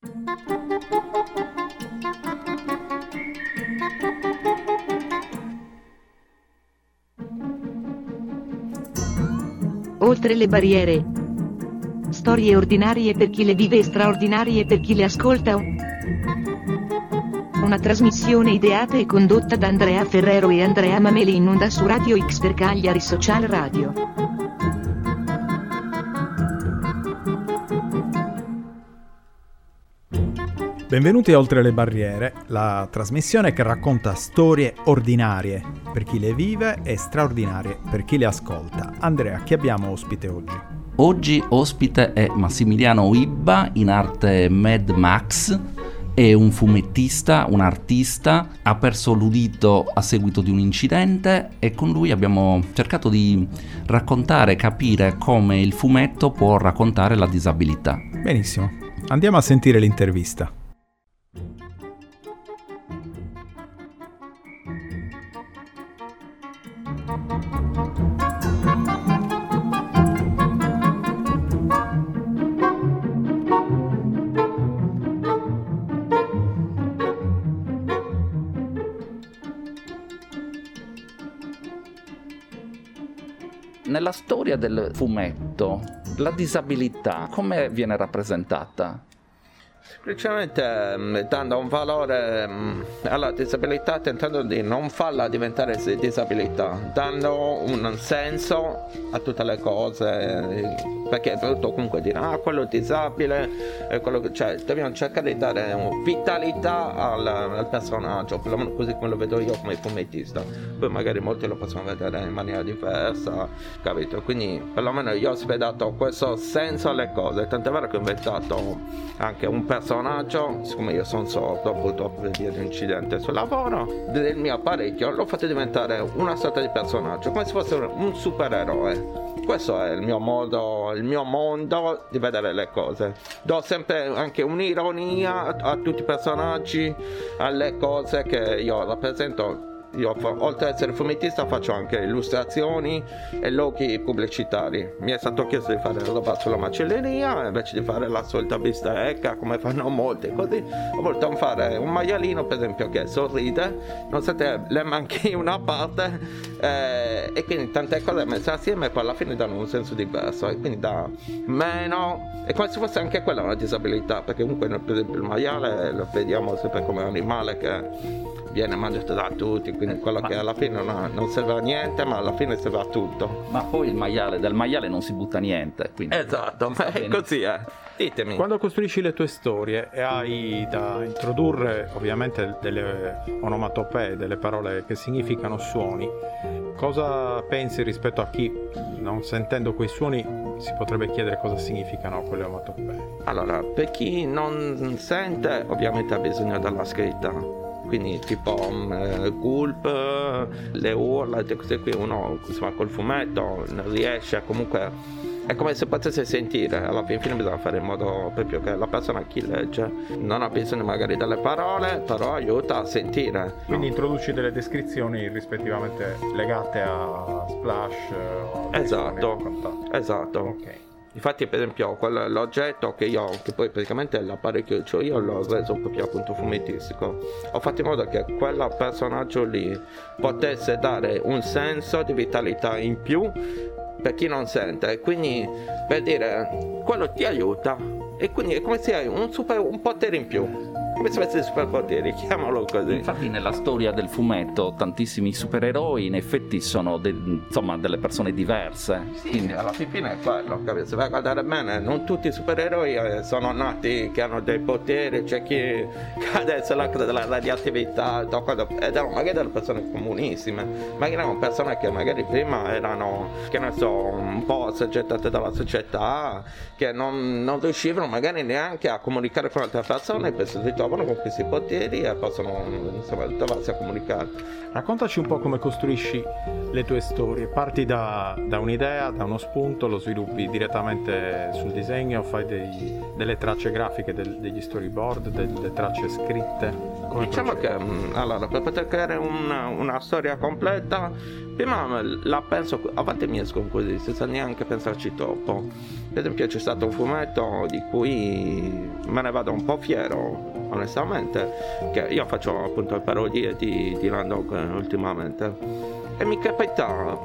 Oltre le barriere. Storie ordinarie per chi le vive e straordinarie per chi le ascolta. Una trasmissione ideata e condotta da Andrea Ferrero e Andrea Mameli in onda su Radio X per Cagliari Social Radio. Benvenuti a Oltre le barriere, la trasmissione che racconta storie ordinarie per chi le vive e straordinarie per chi le ascolta. Andrea, chi abbiamo ospite oggi? Oggi ospite è Massimiliano Uibba, in arte Mad Max, è un fumettista, un artista, ha perso l'udito a seguito di un incidente e con lui abbiamo cercato di raccontare, capire come il fumetto può raccontare la disabilità. Benissimo, andiamo a sentire l'intervista. Nella storia del fumetto, la disabilità come viene rappresentata? Semplicemente dando un valore alla disabilità, tentando di non farla diventare disabilità, dando un senso a tutte le cose, perché è brutto comunque dire quello è disabile, cioè dobbiamo cercare di dare vitalità al personaggio, perlomeno così come lo vedo io come fumettista. Poi magari molti lo possono vedere in maniera diversa, capito? Quindi perlomeno io ho svedato questo senso alle cose, tant'è vero che ho inventato anche un personaggio, siccome io sono sordo purtroppo per via di un incidente sul lavoro, del mio apparecchio l'ho fatto diventare una sorta di personaggio, come se fosse un supereroe. Questo è il mio modo di vedere le cose. Do sempre anche un'ironia a tutti i personaggi, alle cose che io rappresento. Io, oltre ad essere fumettista, faccio anche illustrazioni e loghi pubblicitari. Mi è stato chiesto di fare roba sulla macelleria invece di fare la solita bistecca come fanno molti, così ho voluto fare un maialino, per esempio, che sorride nonostante le manchi una parte, e quindi tante cose messe assieme e poi alla fine danno un senso diverso, e quindi da meno è come se fosse anche quella una disabilità, perché comunque per esempio il maiale lo vediamo sempre come un animale che viene mangiato da tutti, quindi quello che alla fine non serve a niente, ma alla fine serve a tutto. Ma poi del maiale non si butta niente, quindi esatto, ma è così, Ditemi. Quando costruisci le tue storie e hai da introdurre ovviamente delle onomatopee, delle parole che significano suoni, cosa pensi rispetto a chi, non sentendo quei suoni, si potrebbe chiedere cosa significano quelle onomatopee? Allora, per chi non sente, ovviamente ha bisogno della scritta. Quindi tipo gulp, le urla, tutte cose qui, uno insomma col fumetto non riesce a, comunque è come se potesse sentire, alla fine bisogna fare in modo proprio che la persona, chi legge, non ha bisogno magari delle parole, però aiuta a sentire. Quindi introduci delle descrizioni rispettivamente legate a splash o esatto. Ok. Infatti, per esempio, l'oggetto che poi praticamente l'apparecchio che ho io l'ho reso proprio appunto fumettistico. Ho fatto in modo che quel personaggio lì potesse dare un senso di vitalità in più per chi non sente, quindi per dire quello ti aiuta, e quindi è come se hai un potere in più, come se avessi superpoteri, chiamalo così. Infatti nella storia del fumetto tantissimi supereroi in effetti sono delle persone diverse. Sì, quindi alla fine è quello, capito? Se vai a guardare bene, non tutti i supereroi sono nati che hanno dei poteri, c'è chi cade sulla cosa della radioattività, ed erano magari delle persone comunissime, magari erano persone che magari prima erano, che ne so, un po' assoggettate dalla società, che non riuscivano magari neanche a comunicare con altre persone, per ritrovano con questi poteri e possono insomma trovarsi a comunicare. Raccontaci un po' come costruisci le tue storie. Parti da un'idea, da uno spunto, lo sviluppi direttamente sul disegno, fai delle tracce grafiche, degli storyboard, delle tracce scritte. Come diciamo procedi? che allora, per poter creare una storia completa, prima la penso, a volte mi escono così, senza neanche pensarci troppo. Per esempio c'è stato un fumetto di cui me ne vado un po' fiero, onestamente, che io faccio appunto parodie di Dylan Dog ultimamente. E mi capita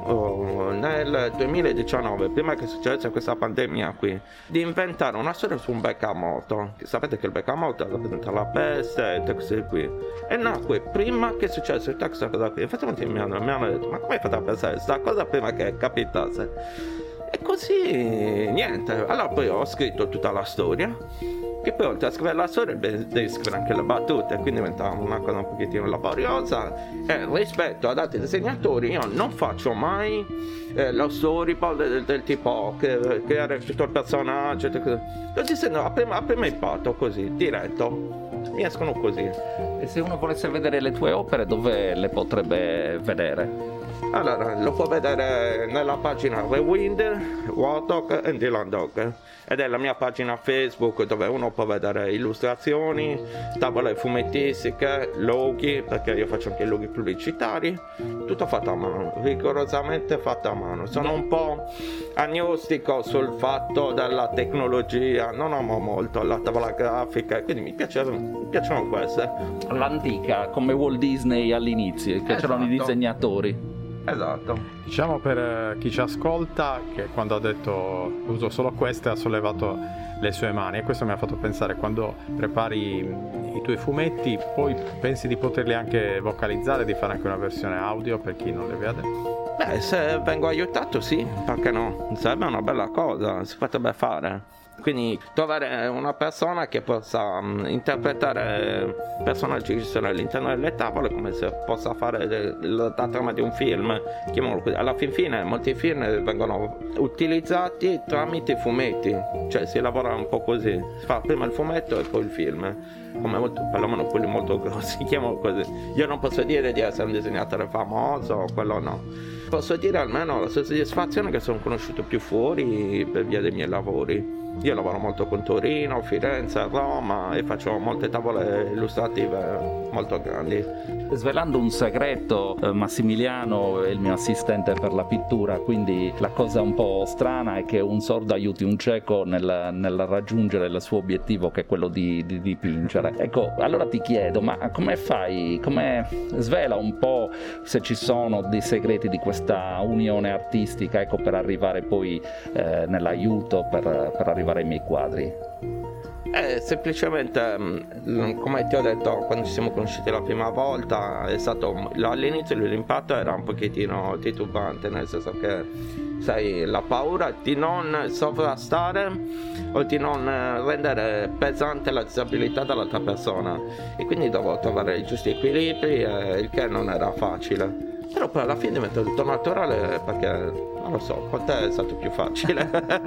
nel 2019, prima che succedesse questa pandemia qui, di inventare una storia su un beccamoto. Sapete che il beccamoto rappresenta la peste e queste qui. E nacque prima che succedesse questa cosa qui. Infatti molti mi hanno detto, ma come hai fatto a pensare questa cosa prima che capitasse? E così, niente. Allora poi ho scritto tutta la storia. Che poi oltre a scrivere la storia devi scrivere anche le battute, quindi diventa una cosa un pochettino laboriosa. E rispetto ad altri disegnatori io non faccio mai lo storyboard del tipo creare tutto il personaggio, lo disegno a prima impatto, così, diretto. Mi escono così. E se uno volesse vedere le tue opere, dove le potrebbe vedere? Allora, lo può vedere nella pagina Rewind, Warthog e Dylan Dog, ed è la mia pagina Facebook dove uno può vedere illustrazioni, tavole fumettistiche, loghi, perché io faccio anche i loghi pubblicitari, tutto fatto a mano, rigorosamente fatto a mano. Sono un po' agnostico sul fatto della tecnologia, non amo molto la tavola grafica, quindi mi piacciono queste. L'antica, come Walt Disney all'inizio, che c'erano i disegnatori. Esatto. Diciamo per chi ci ascolta che quando ha detto uso solo queste ha sollevato le sue mani, e questo mi ha fatto pensare, quando prepari i tuoi fumetti poi pensi di poterli anche vocalizzare, di fare anche una versione audio per chi non le vede? Beh, se vengo aiutato sì, perché no? Sarebbe una bella cosa, si potrebbe fare. Quindi trovare una persona che possa interpretare personaggi che sono all'interno delle tavole come se possa fare la trama di un film, chiamiamolo così. Alla fine molti film vengono utilizzati tramite i fumetti, cioè si lavora un po' così, si fa prima il fumetto e poi il film, come perlomeno quelli molto grossi, chiamiamolo così. Io non posso dire di essere un disegnatore famoso, quello no. Posso dire almeno la soddisfazione che sono conosciuto più fuori per via dei miei lavori. Io lavoro molto con Torino, Firenze, Roma e faccio molte tavole illustrative molto grandi. Svelando un segreto, Massimiliano è il mio assistente per la pittura, quindi la cosa un po' strana è che un sordo aiuti un cieco nel raggiungere il suo obiettivo, che è quello di dipingere. Ecco, allora ti chiedo, ma come fai, come svela un po' se ci sono dei segreti di questa unione artistica, ecco, per arrivare poi nell'aiuto, per arrivare ai miei quadri? Semplicemente, come ti ho detto, quando ci siamo conosciuti la prima volta, è stato all'inizio l'impatto era un pochettino titubante, nel senso che sai, la paura di non sovrastare o di non rendere pesante la disabilità dell'altra persona, e quindi dovevo trovare i giusti equilibri, il che non era facile. Però poi alla fine diventa tutto naturale, perché non lo so, con te è stato più facile.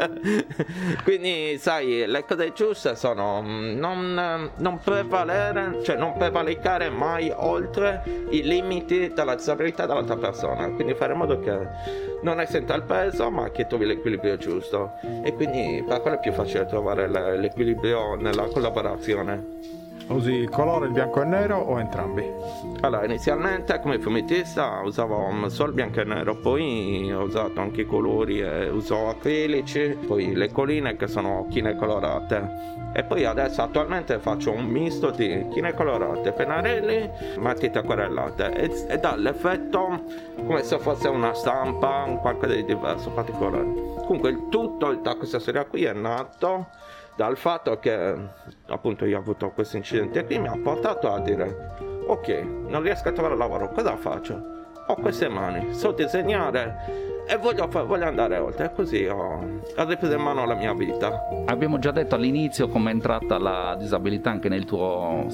Quindi sai, le cose giuste sono non prevalere, cioè non prevalicare mai oltre i limiti della disabilità dell'altra persona, quindi fare in modo che non ne senta il peso ma che trovi l'equilibrio giusto, e quindi per quello è più facile trovare l'equilibrio nella collaborazione. Usi il colore, il bianco e nero o entrambi? Allora, inizialmente come fumettista usavo solo il bianco e nero, poi ho usato anche i colori e uso acrilici, poi le colline che sono chine colorate, e poi adesso attualmente faccio un misto di chine colorate, pennarelli, matite acquarellate, e dà l'effetto come se fosse una stampa, un qualcosa di diverso, particolare. Comunque il tutto da questa storia qui è nato dal fatto che appunto io ho avuto questo incidente qui, mi ha portato a dire ok, non riesco a trovare lavoro, cosa faccio? Ho queste mani, so disegnare e voglio andare oltre, e così ho ripreso in mano la mia vita. Abbiamo già detto all'inizio come è entrata la disabilità anche nel tuo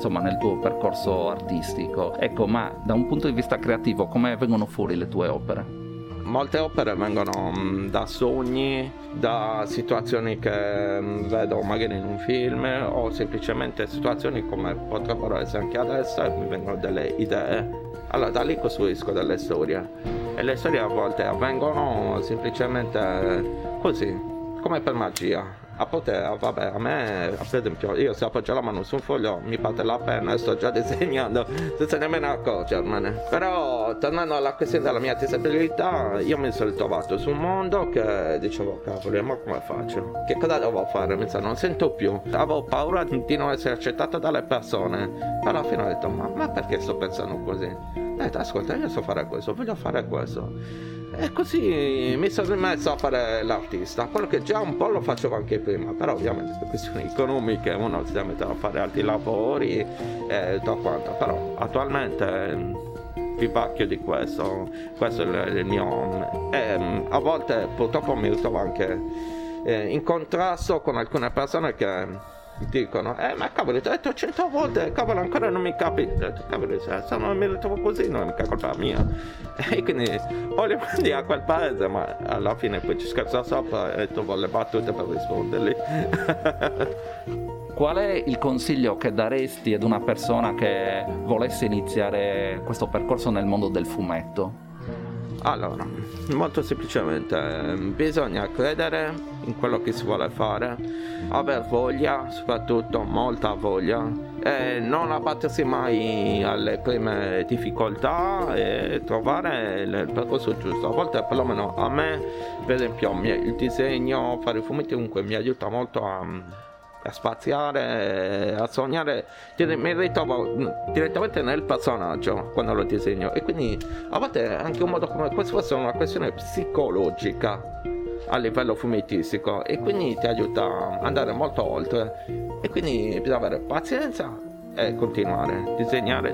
percorso artistico, ecco, ma da un punto di vista creativo come vengono fuori le tue opere? molte opere vengono da sogni, da situazioni che vedo magari in un film, o semplicemente situazioni come potrebbero essere anche adesso, e mi vengono delle idee. Allora da lì costruisco delle storie, e le storie a volte avvengono semplicemente così, come per magia. A me, per esempio, io se appoggio la mano su un foglio mi parte la penna e sto già disegnando senza nemmeno accorgermene. Però, tornando alla questione della mia disabilità, io mi sono trovato su un mondo che dicevo, cavolo, ma come faccio? Che cosa devo fare? Non sento più. Avevo paura di non essere accettato dalle persone. Però alla fine ho detto, ma perché sto pensando così? Ho detto, ascolta, io so fare questo, voglio fare questo. E così mi sono rimesso a fare l'artista, quello che già un po' lo facevo anche prima, però ovviamente per questioni economiche uno si deve mettere a fare altri lavori e tutto quanto, però attualmente vivacchio di questo è il mio. E a volte purtroppo mi ritrovo anche in contrasto con alcune persone che dicono, ma cavolo, ti ho detto 100 volte, cavolo, ancora non mi capi. Cavolo, se non mi ritrovo così non è mica colpa mia. E quindi voglio andare a quel paese, ma alla fine poi ci scherzo sopra e trovo le battute per risponderli. Qual è il consiglio che daresti ad una persona che volesse iniziare questo percorso nel mondo del fumetto? Allora, molto semplicemente, bisogna credere in quello che si vuole fare, aver voglia, soprattutto molta voglia, e non abbattersi mai alle prime difficoltà e trovare il percorso giusto. A volte, perlomeno a me, per esempio, il disegno, fare i fumetti comunque mi aiuta molto a spaziare, a sognare, mi ritrovo direttamente nel personaggio quando lo disegno, e quindi a volte è anche un modo come questo fosse una questione psicologica a livello fumettistico, e quindi ti aiuta ad andare molto oltre, e quindi bisogna avere pazienza e continuare, disegnare,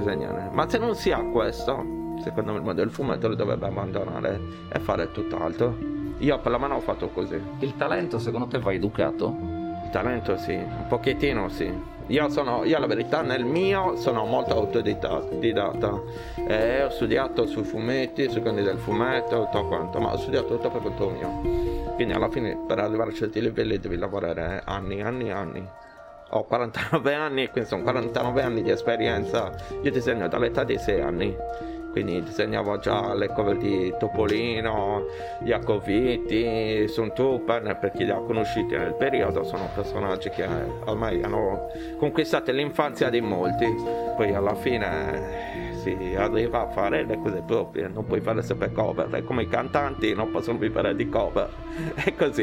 ma se non si ha questo, secondo me il mondo del fumetto lo dovrebbe abbandonare e fare tutt'altro. Io per la mano ho fatto così. Il talento secondo te va educato? Il talento sì, un pochettino sì. Io la verità nel mio sono molto autodidatta. Ho studiato sui fumetti, sui grandi del fumetto, tutto quanto, ma ho studiato tutto per conto mio. Quindi alla fine per arrivare a certi livelli devi lavorare anni. Ho 49 anni, quindi sono 49 anni di esperienza. Io disegno dall'età di 6 anni. Quindi disegnavo già le cover di Topolino, Iacoviti, Stormtrooper, per chi li ha conosciuti nel periodo, sono personaggi che ormai hanno conquistato l'infanzia di molti. Poi alla fine si arriva a fare le cose proprie, non puoi fare sempre cover, è come i cantanti non possono vivere di cover, è così.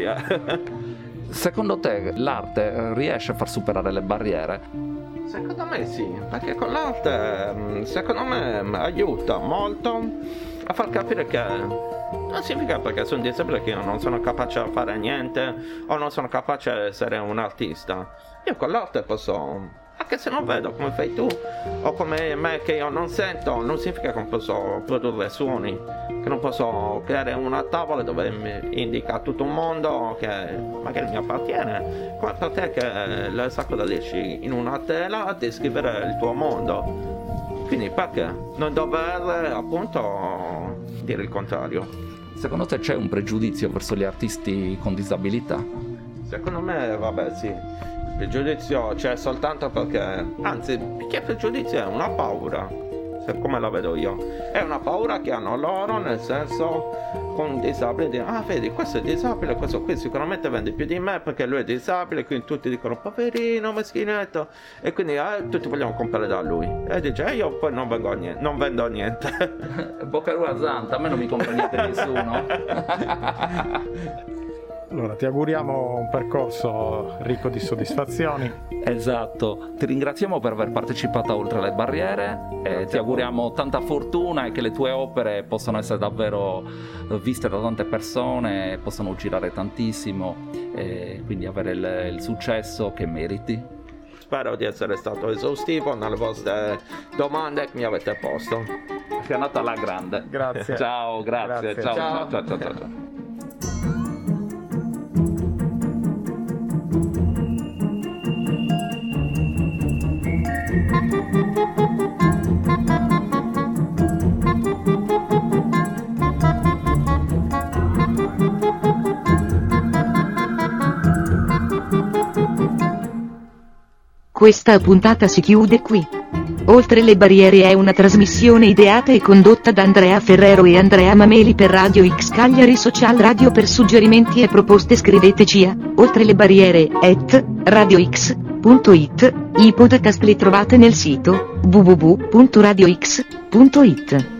Secondo te l'arte riesce a far superare le barriere? Secondo me sì, perché con l'arte secondo me aiuta molto a far capire che non significa perché sono disabile che io non sono capace a fare niente o non sono capace a essere un artista. Io con l'arte posso, anche se non vedo come fai tu o come me che io non sento, non significa che non posso produrre suoni, che non posso creare una tavola dove mi indica tutto un mondo che magari mi appartiene, come per te che le sa cosa dici in una tela a descrivere il tuo mondo. Quindi perché non dover appunto dire il contrario? Secondo te c'è un pregiudizio verso gli artisti con disabilità? Secondo me vabbè sì, il pregiudizio c'è soltanto perché, anzi, che pregiudizio è? Una paura. Come la vedo io, è una paura che hanno loro, nel senso, con un disabile di vedi, questo è disabile, questo qui sicuramente vende più di me perché lui è disabile, quindi tutti dicono poverino, meschinetto, e quindi tutti vogliamo comprare da lui, e dice io poi non vendo niente. Boccarua Zanta, a me non mi compra niente nessuno. Allora, ti auguriamo un percorso ricco di soddisfazioni. Esatto, ti ringraziamo per aver partecipato a Oltre le Barriere e ti auguriamo tanta fortuna e che le tue opere possano essere davvero viste da tante persone e possano girare tantissimo e quindi avere il successo che meriti. Spero di essere stato esaustivo nelle vostre domande che mi avete posto. Sei andato alla grande. Grazie. Ciao, grazie. Ciao. Questa puntata si chiude qui. Oltre le barriere è una trasmissione ideata e condotta da Andrea Ferrero e Andrea Mameli per Radio X Cagliari Social Radio. Per suggerimenti e proposte scriveteci a oltrelebarriere@radiox.it. I podcast li trovate nel sito www.radiox.it.